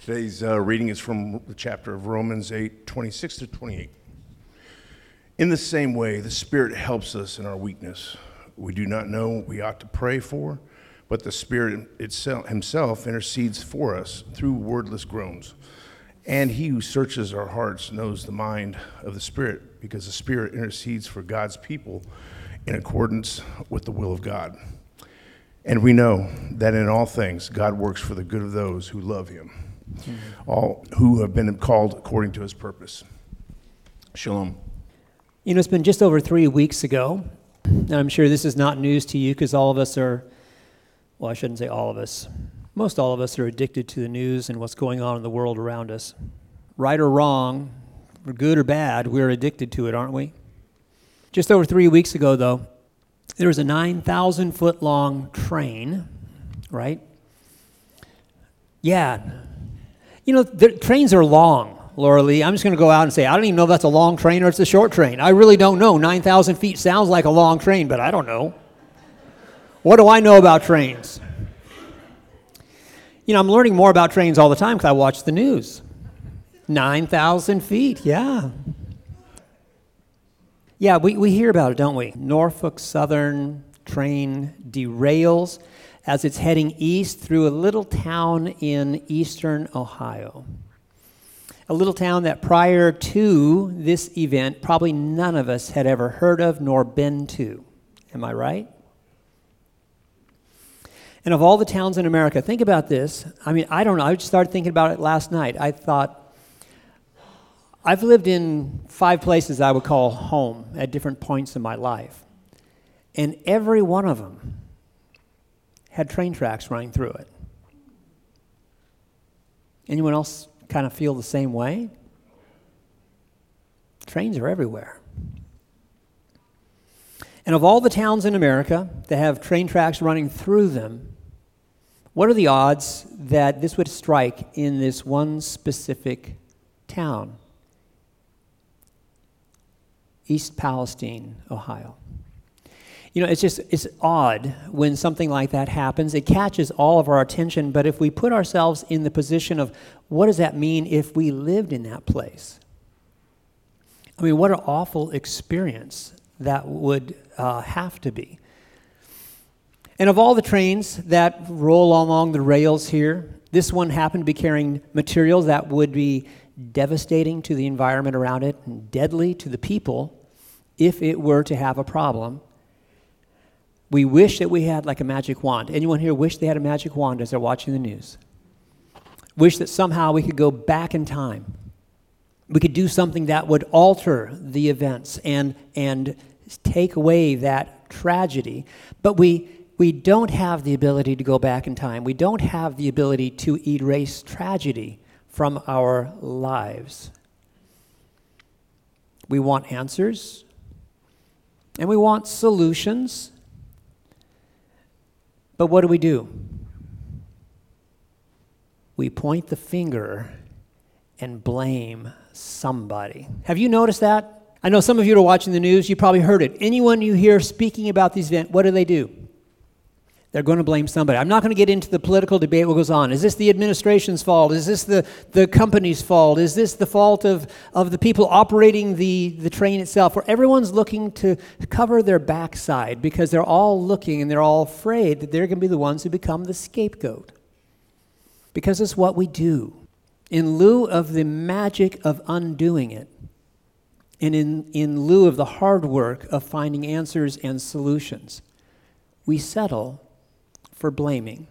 Today's reading is from the chapter of Romans 8, 26 to 28. In the same way, the Spirit helps us in our weakness. We do not know what we ought to pray for, but the Spirit himself intercedes for us through wordless groans. And he who searches our hearts knows the mind of the Spirit, because the Spirit intercedes for God's people in accordance with the will of God. And we know that in all things God works for the good of those who love him, all who have been called according to his purpose. Shalom. You know, it's been just over 3 weeks ago, and I'm sure this is not news to you because all of us are, well, I shouldn't say all of us. Most all of us are addicted to the news and what's going on in the world around us. Right or wrong, or good or bad, we're addicted to it, aren't we? Just over 3 weeks ago, though, there was a 9,000-foot-long train, right? Yeah. You know, trains are long, Laura Lee. I'm just going to go out and say, I don't even know if that's a long train or it's a short train. I really don't know. 9,000 feet sounds like a long train, but I don't know. What do I know about trains? You know, I'm learning more about trains all the time because I watch the news. 9,000 feet, yeah. Yeah, we hear about it, don't we? Norfolk Southern train derails as it's heading east through a little town in eastern Ohio. A little town that prior to this event, probably none of us had ever heard of nor been to. Am I right? And of all the towns in America, think about this. I mean, I don't know. I just started thinking about it last night. I thought, I've lived in 5 places I would call home at different points in my life. And every one of them had train tracks running through it. Anyone else kind of feel the same way? Trains are everywhere. And of all the towns in America that have train tracks running through them, what are the odds that this would strike in this one specific town? East Palestine, Ohio. You know, it's odd when something like that happens. It catches all of our attention, but if we put ourselves in the position of what does that mean if we lived in that place? I mean, what an awful experience that would have to be. And of all the trains that roll along the rails here, this one happened to be carrying materials that would be devastating to the environment around it and deadly to the people if it were to have a problem. We wish that we had like a magic wand. Anyone here wish they had a magic wand as they're watching the news? Wish that somehow we could go back in time. We could do something that would alter the events and take away that tragedy. But we don't have the ability to go back in time. We don't have the ability to erase tragedy from our lives. We want answers, and we want solutions. But what do? We point the finger and blame somebody. Have you noticed that? I know some of you are watching the news, you probably heard it. Anyone you hear speaking about this event, what do? They're going to blame somebody. I'm not going to get into the political debate what goes on. Is this the administration's fault? Is this the company's fault? Is this the fault of the people operating the train itself? Where everyone's looking to cover their backside because they're all looking and they're all afraid that they're going to be the ones who become the scapegoat. Because it's what we do. In lieu of the magic of undoing it, and in lieu of the hard work of finding answers and solutions, we settle for blaming.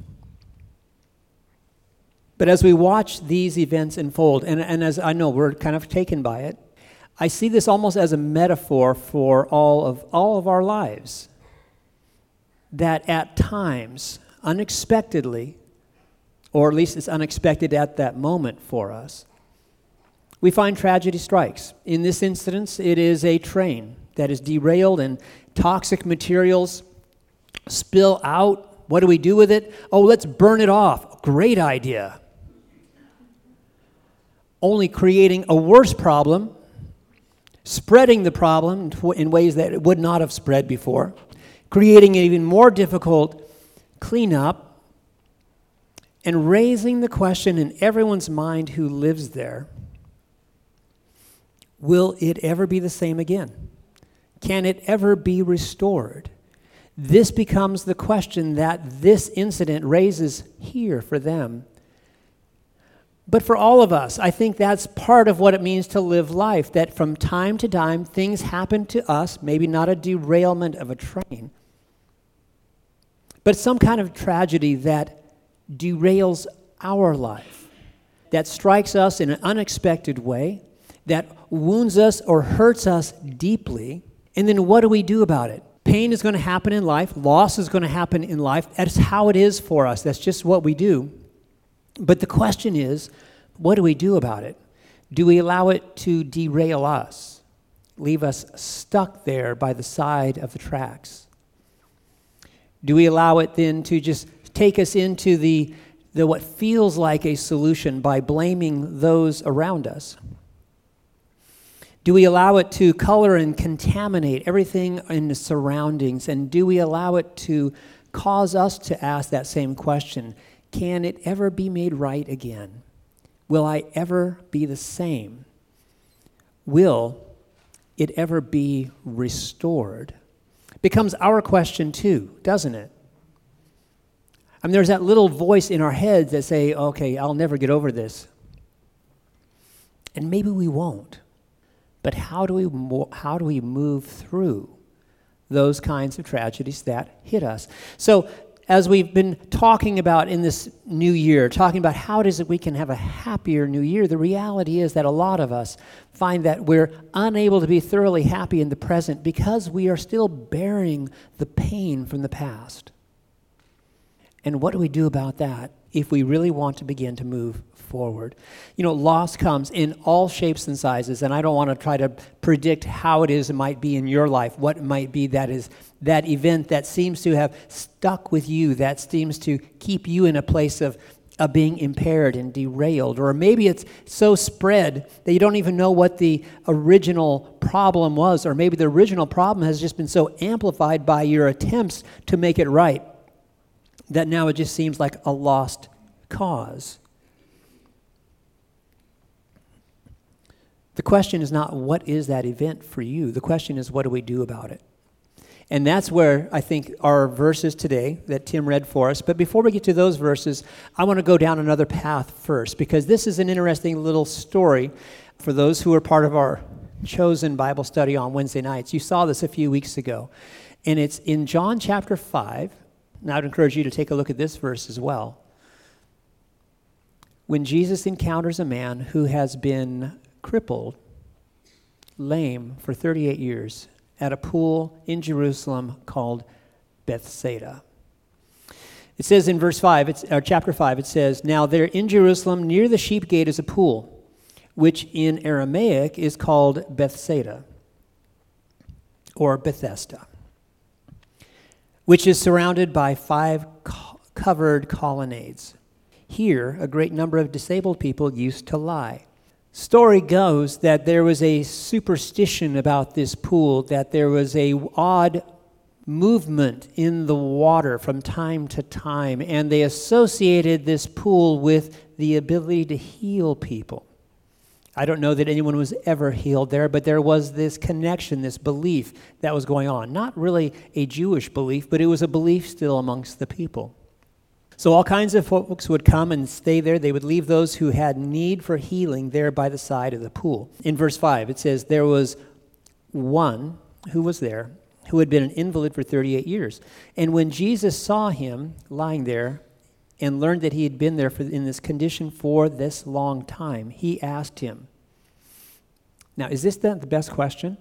But as we watch these events unfold, and as I know we're kind of taken by it, I see this almost as a metaphor for all of our lives. That at times, unexpectedly, or at least it's unexpected at that moment for us, we find tragedy strikes. In this instance, it is a train that is derailed and toxic materials spill out. What do we do with it? Oh, let's burn it off. Great idea. Only creating a worse problem, spreading the problem in ways that it would not have spread before, creating an even more difficult cleanup, and raising the question in everyone's mind who lives there, will it ever be the same again? Can it ever be restored? This becomes the question that this incident raises here for them. But for all of us, I think that's part of what it means to live life, that from time to time, things happen to us, maybe not a derailment of a train, but some kind of tragedy that derails our life, that strikes us in an unexpected way, that wounds us or hurts us deeply. And then what do we do about it? Pain is going to happen in life. Loss is going to happen in life. That's how it is for us. That's just what we do. But the question is, what do we do about it? Do we allow it to derail us, leave us stuck there by the side of the tracks? Do we allow it then to just take us into the what feels like a solution by blaming those around us? Do we allow it to color and contaminate everything in the surroundings? And do we allow it to cause us to ask that same question? Can it ever be made right again? Will I ever be the same? Will it ever be restored? Becomes our question too, doesn't it? I mean, there's that little voice in our heads that say, okay, I'll never get over this. And maybe we won't. But how do we move through those kinds of tragedies that hit us? So as we've been talking about in this new year, talking about how it is that we can have a happier new year, the reality is that a lot of us find that we're unable to be thoroughly happy in the present because we are still bearing the pain from the past. And what do we do about that if we really want to begin to move forward? You know, loss comes in all shapes and sizes, and I don't want to try to predict how it might be in your life, what it might be that is that event that seems to have stuck with you, that seems to keep you in a place of being impaired and derailed. Or maybe it's so spread that you don't even know what the original problem was, or maybe the original problem has just been so amplified by your attempts to make it right that now it just seems like a lost cause. The question is not what is that event for you. The question is what do we do about it? And that's where I think our verses today that Tim read for us. But before we get to those verses, I want to go down another path first, because this is an interesting little story for those who are part of our chosen Bible study on Wednesday nights. You saw this a few weeks ago. And it's in John chapter 5. And I would encourage you to take a look at this verse as well. When Jesus encounters a man who has been crippled, lame for 38 years at a pool in Jerusalem called Bethsaida. It says in chapter 5, it says, "Now there in Jerusalem near the sheep gate is a pool, which in Aramaic is called Bethsaida, or Bethesda, which is surrounded by 5 covered colonnades. Here a great number of disabled people used to lie." Story goes that there was a superstition about this pool, that there was a odd movement in the water from time to time, and they associated this pool with the ability to heal people. I don't know that anyone was ever healed there, but there was this connection, this belief that was going on. Not really a Jewish belief, but it was a belief still amongst the people. So all kinds of folks would come and stay there. They would leave those who had need for healing there by the side of the pool. In verse 5, it says, there was one who was there who had been an invalid for 38 years. And when Jesus saw him lying there and learned that he had been there in this condition for this long time, he asked him. Now, is this the best question?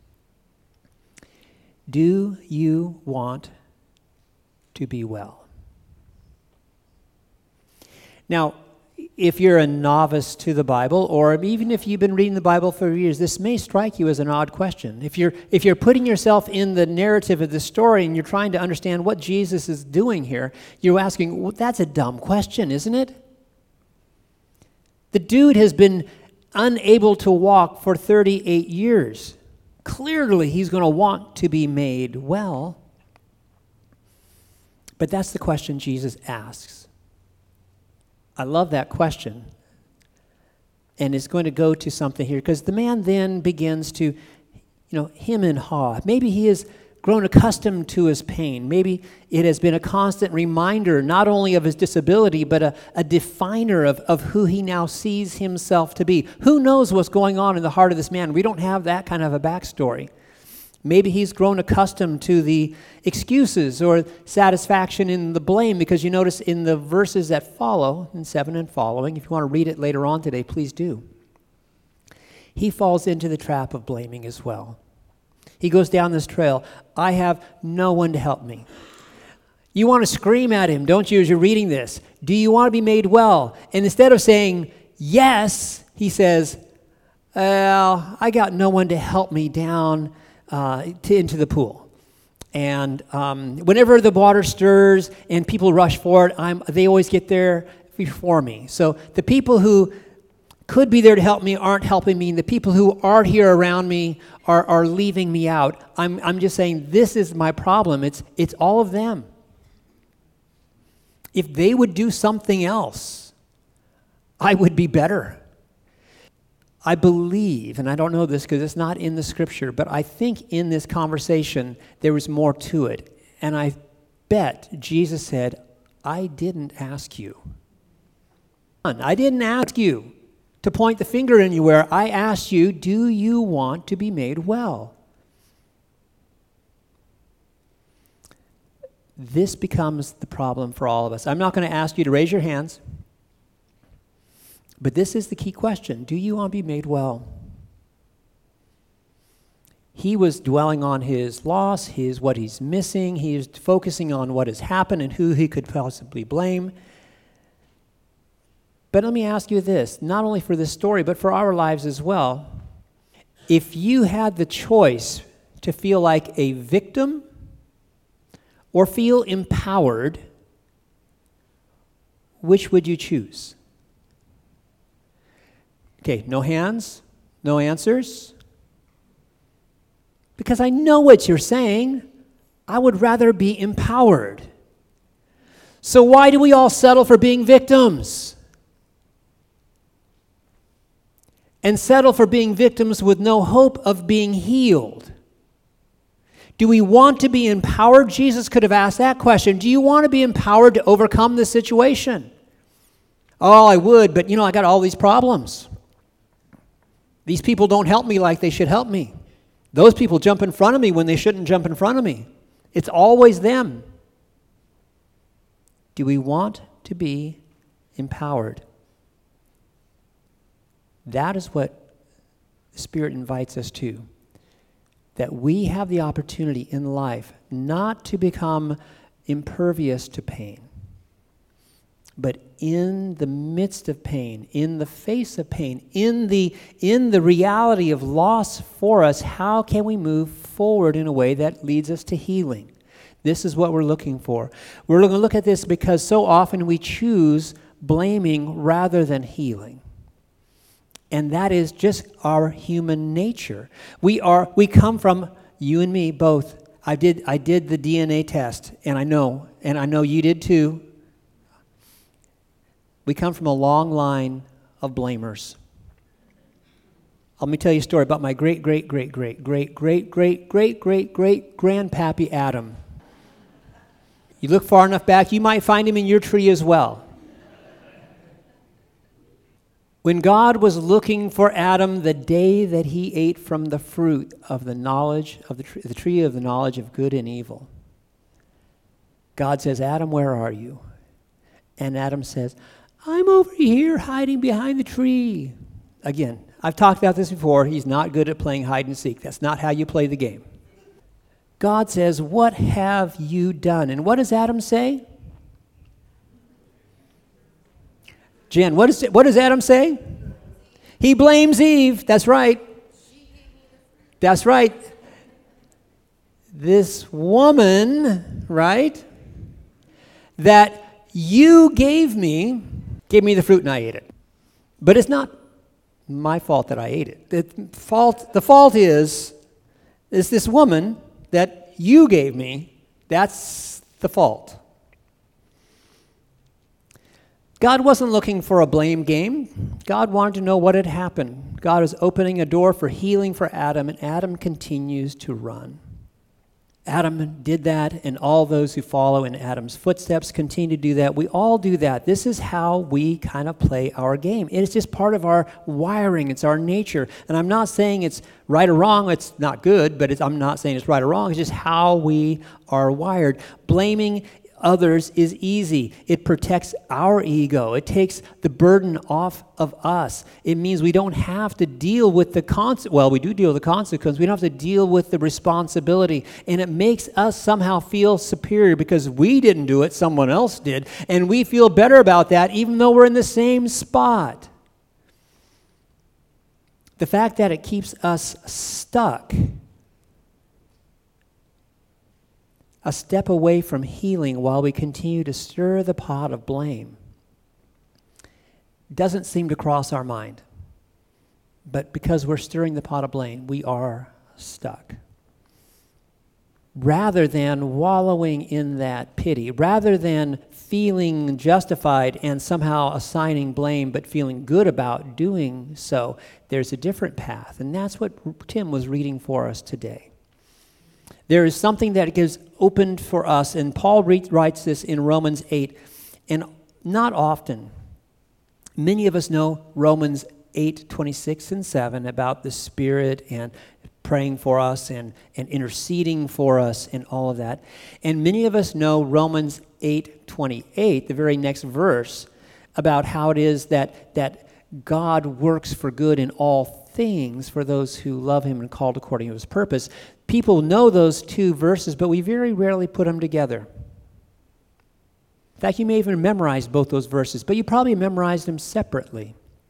Do you want to be well? Now, if you're a novice to the Bible, or even if you've been reading the Bible for years, this may strike you as an odd question. If you're putting yourself in the narrative of the story and you're trying to understand what Jesus is doing here, you're asking, well, that's a dumb question, isn't it? The dude has been unable to walk for 38 years. Clearly, he's going to want to be made well. But that's the question Jesus asks. I love that question. And it's going to go to something here, because the man then begins to, hem and haw. Maybe he has grown accustomed to his pain. Maybe it has been a constant reminder not only of his disability, but a definer of who he now sees himself to be. Who knows what's going on in the heart of this man? We don't have that kind of a backstory. Maybe he's grown accustomed to the excuses or satisfaction in the blame, because you notice in the verses that follow, in 7 and following, if you want to read it later on today, please do. He falls into the trap of blaming as well. He goes down this trail. I have no one to help me. You want to scream at him, don't you, as you're reading this? Do you want to be made well? And instead of saying yes, he says, well, I got no one to help me down into the pool. And whenever the water stirs and people rush for it, they always get there before me. So the people who could be there to help me aren't helping me, and the people who are here around me are leaving me out. I'm just saying, this is my problem. It's all of them. If they would do something else, I would be better. I believe, and I don't know this because it's not in the scripture, but I think in this conversation there was more to it. And I bet Jesus said, I didn't ask you. I didn't ask you to point the finger anywhere. I asked you, do you want to be made well? This becomes the problem for all of us. I'm not going to ask you to raise your hands, but this is the key question. Do you want to be made well? He was dwelling on his loss, what he's missing. He is focusing on what has happened and who he could possibly blame. But let me ask you this, not only for this story, but for our lives as well. If you had the choice to feel like a victim or feel empowered, which would you choose? Okay, no hands, no answers. Because I know what you're saying. I would rather be empowered. So why do we all settle for being victims? And settle for being victims with no hope of being healed? Do we want to be empowered? Jesus could have asked that question. Do you want to be empowered to overcome this situation? Oh, I would, but I got all these problems. These people don't help me like they should help me. Those people jump in front of me when they shouldn't jump in front of me. It's always them. Do we want to be empowered? That is what the Spirit invites us to. That we have the opportunity in life not to become impervious to pain, but in the midst of pain, in the face of pain, in the reality of loss for us, how can we move forward in a way that leads us to healing? This is what we're looking for. We're going to look at this because so often we choose blaming rather than healing. And that is just our human nature. We come from, you and me both. I did the DNA test, and I know you did too. We come from a long line of blamers. Let me tell you a story about my great-great-great-great-great-great-great-great-grandpappy Adam. You look far enough back, you might find him in your tree as well. When God was looking for Adam the day that he ate from the fruit of the knowledge of the tree of the knowledge of good and evil, God says, Adam, where are you? And Adam says, I'm over here hiding behind the tree. Again, I've talked about this before. He's not good at playing hide and seek. That's not how you play the game. God says, what have you done? And what does Adam say? Jen, what does Adam say? He blames Eve. That's right. That's right. This woman, right, that you gave me the fruit and I ate it. But it's not my fault that I ate it. The fault is this woman that you gave me. That's the fault. God wasn't looking for a blame game. God wanted to know what had happened. God is opening a door for healing for Adam, and Adam continues to run. Adam did that, and all those who follow in Adam's footsteps continue to do that. We all do that. This is how we kind of play our game. It is just part of our wiring. It's our nature. And I'm not saying it's right or wrong. It's not good, but I'm not saying it's right or wrong. It's just how we are wired. Blaming others is easy. It protects our ego. It takes the burden off of us. It means we don't have to deal with the well, we do deal with the consequence. We don't have to deal with the responsibility. And it makes us somehow feel superior because we didn't do it, someone else did. And we feel better about that even though we're in the same spot. The fact that it keeps us stuck, a step away from healing while we continue to stir the pot of blame, doesn't seem to cross our mind. But because we're stirring the pot of blame, we are stuck. Rather than wallowing in that pity, rather than feeling justified and somehow assigning blame but feeling good about doing so, there's a different path. And that's what Tim was reading for us today. There is something that gives opened for us, and Paul writes this in Romans 8, and not often. Many of us know Romans 8:26 and 7 about the Spirit and praying for us and interceding for us and all of that. And many of us know Romans 8:28, the very next verse, about how it is that God works for good in all things for those who love him and called according to his purpose. People know those two verses, but we very rarely put them together. In fact, you may even memorize both those verses, but you probably memorized them separately.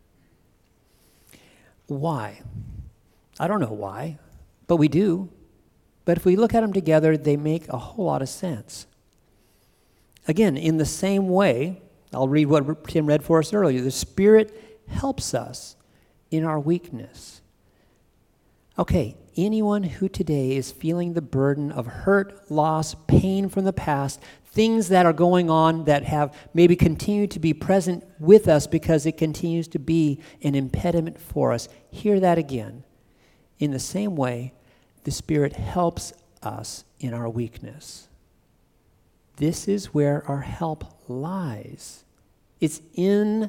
Why? I don't know why, but we do. But if we look at them together, they make a whole lot of sense. Again, in the same way, I'll read what Tim read for us earlier. The Spirit helps us in our weakness. Okay, anyone who today is feeling the burden of hurt, loss, pain from the past, things that are going on that have maybe continued to be present with us because it continues to be an impediment for us, hear that again. In the same way, the Spirit helps us in our weakness. This is where our help lies. It's in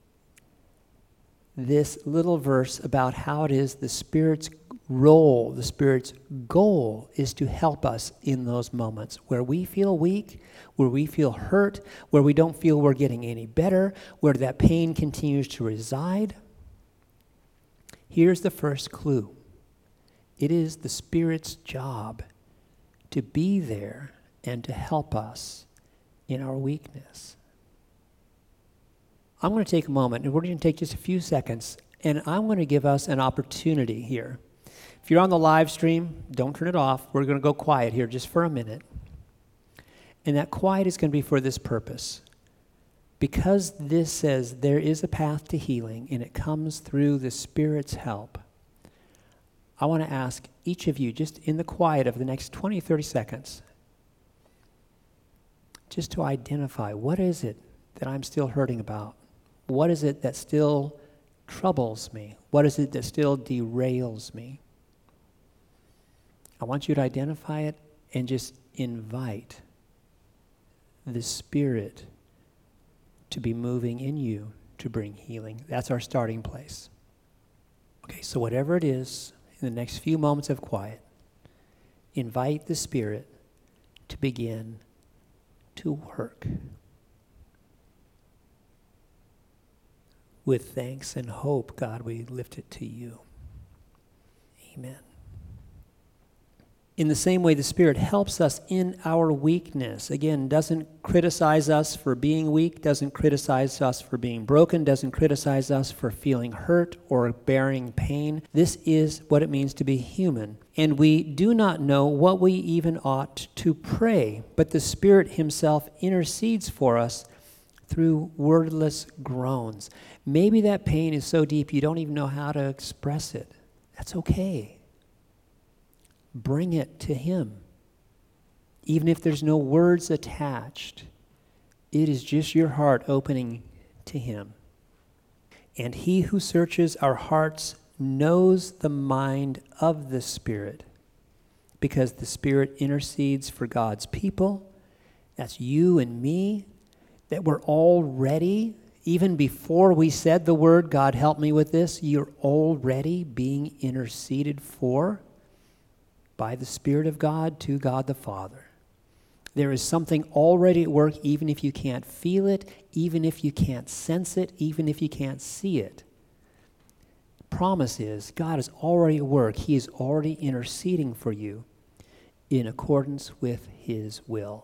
this little verse about how it is the Spirit's role, the Spirit's goal is to help us in those moments where we feel weak, where we feel hurt, where we don't feel we're getting any better, where that pain continues to reside. Here's the first clue. It is the Spirit's job to be there and to help us in our weakness. I'm going to take a moment, and we're going to take just a few seconds, and I'm going to give us an opportunity here. If you're on the live stream, don't turn it off. We're going to go quiet here just for a minute. And that quiet is going to be for this purpose. Because this says there is a path to healing, and it comes through the Spirit's help, I want to ask each of you, just in the quiet of the next 20, 30 seconds, just to identify what is it that I'm still hurting about? What is it that still troubles me? What is it that still derails me? I want you to identify it and just invite the Spirit to be moving in you to bring healing. That's our starting place. Okay, so whatever it is, in the next few moments of quiet, invite the Spirit to begin to work. With thanks and hope, God, we lift it to you. Amen. In the same way, the Spirit helps us in our weakness. Again, doesn't criticize us for being weak, doesn't criticize us for being broken, doesn't criticize us for feeling hurt or bearing pain. This is what it means to be human. And we do not know what we even ought to pray, but the Spirit himself intercedes for us through wordless groans. Maybe that pain is so deep you don't even know how to express it. That's okay. Bring it to him. Even if there's no words attached, it is just your heart opening to him. And he who searches our hearts knows the mind of the Spirit, because the Spirit intercedes for God's people. That's you and me, that we're already, even before we said the word, God help me with this, you're already being interceded for by the Spirit of God to God the Father. There is something already at work, even if you can't feel it, even if you can't sense it, even if you can't see it. Promise is, God is already at work. He is already interceding for you in accordance with his will.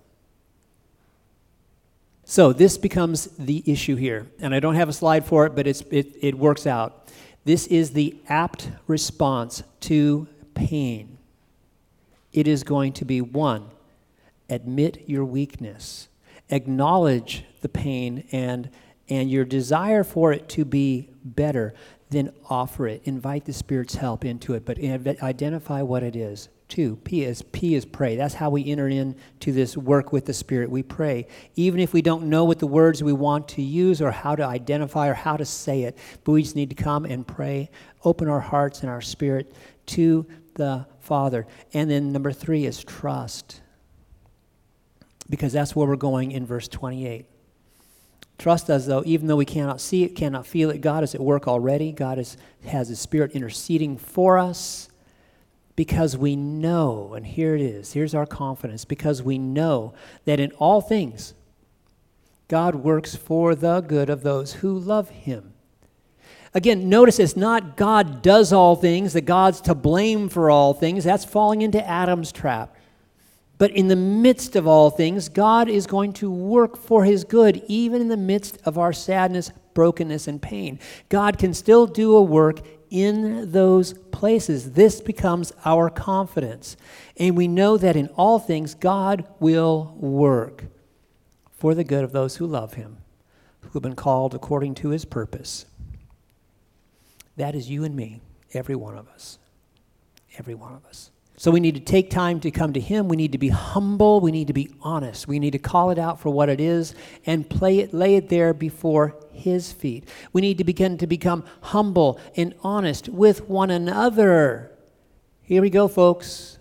So this becomes the issue here. And I don't have a slide for it, but it works out. This is the apt response to pain. It is going to be, one, admit your weakness. Acknowledge the pain and your desire for it to be better. Then offer it. Invite the Spirit's help into it, but identify what it is. Two, P is pray. That's how we enter into this work with the Spirit. We pray. Even if we don't know what the words we want to use or how to identify or how to say it, but we just need to come and pray, open our hearts and our spirit to the Father. And then number 3 is trust, because that's where we're going in verse 28. Trust as though, even though we cannot see it, cannot feel it, God is at work already. God has His Spirit interceding for us, because we know, and here it is, here's our confidence, because we know that in all things, God works for the good of those who love Him. Again, notice it's not God does all things, that God's to blame for all things. That's falling into Adam's trap. But in the midst of all things, God is going to work for His good, even in the midst of our sadness, brokenness, and pain. God can still do a work in those places. This becomes our confidence. And we know that in all things, God will work for the good of those who love Him, who have been called according to His purpose. That is you and me, every one of us. Every one of us. So we need to take time to come to Him. We need to be humble. We need to be honest. We need to call it out for what it is and lay it there before His feet. We need to begin to become humble and honest with one another. Here we go, folks.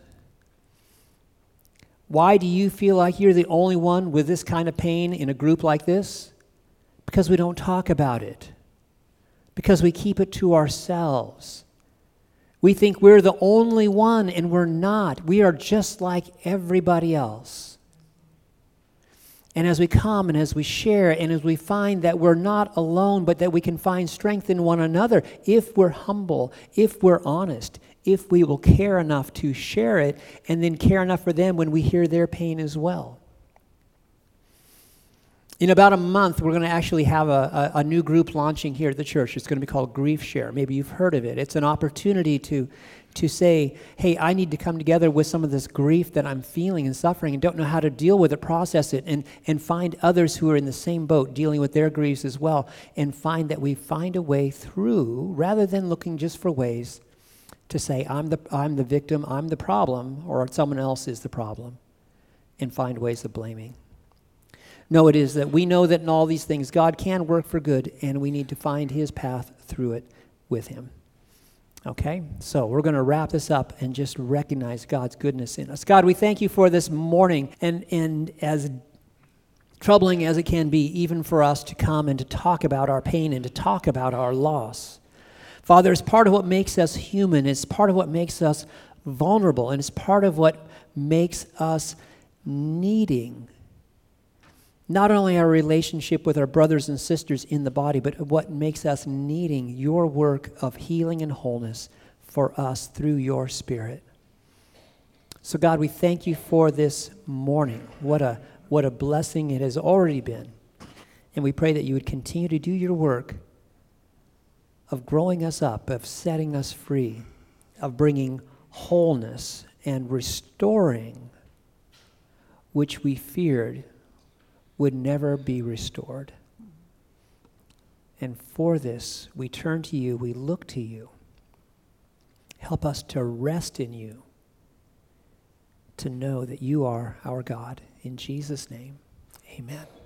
Why do you feel like you're the only one with this kind of pain in a group like this? Because we don't talk about it. Because we keep it to ourselves. We think we're the only one, and we're not. We are just like everybody else. And as we come and as we share and as we find that we're not alone, but that we can find strength in one another, if we're humble, if we're honest, if we will care enough to share it, and then care enough for them when we hear their pain as well. In about a month, we're going to actually have a new group launching here at the church. It's going to be called Grief Share. Maybe you've heard of it. It's an opportunity to say, hey, I need to come together with some of this grief that I'm feeling and suffering and don't know how to deal with it, process it, and find others who are in the same boat dealing with their griefs as well, and find that we find a way through, rather than looking just for ways to say, I'm the victim, I'm the problem, or someone else is the problem, and find ways of blaming. No, it is that we know that in all these things, God can work for good, and we need to find His path through it with Him. Okay? So we're going to wrap this up and just recognize God's goodness in us. God, we thank You for this morning, and as troubling as it can be, even for us to come and to talk about our pain and to talk about our loss. Father, it's part of what makes us human. It's part of what makes us vulnerable, and it's part of what makes us needing not only our relationship with our brothers and sisters in the body, but what makes us needing Your work of healing and wholeness for us through Your Spirit. So God, we thank You for this morning. What a blessing it has already been. And we pray that You would continue to do Your work of growing us up, of setting us free, of bringing wholeness and restoring which we feared would never be restored. And for this, we turn to You, we look to You. Help us to rest in You, to know that You are our God. In Jesus' name, amen.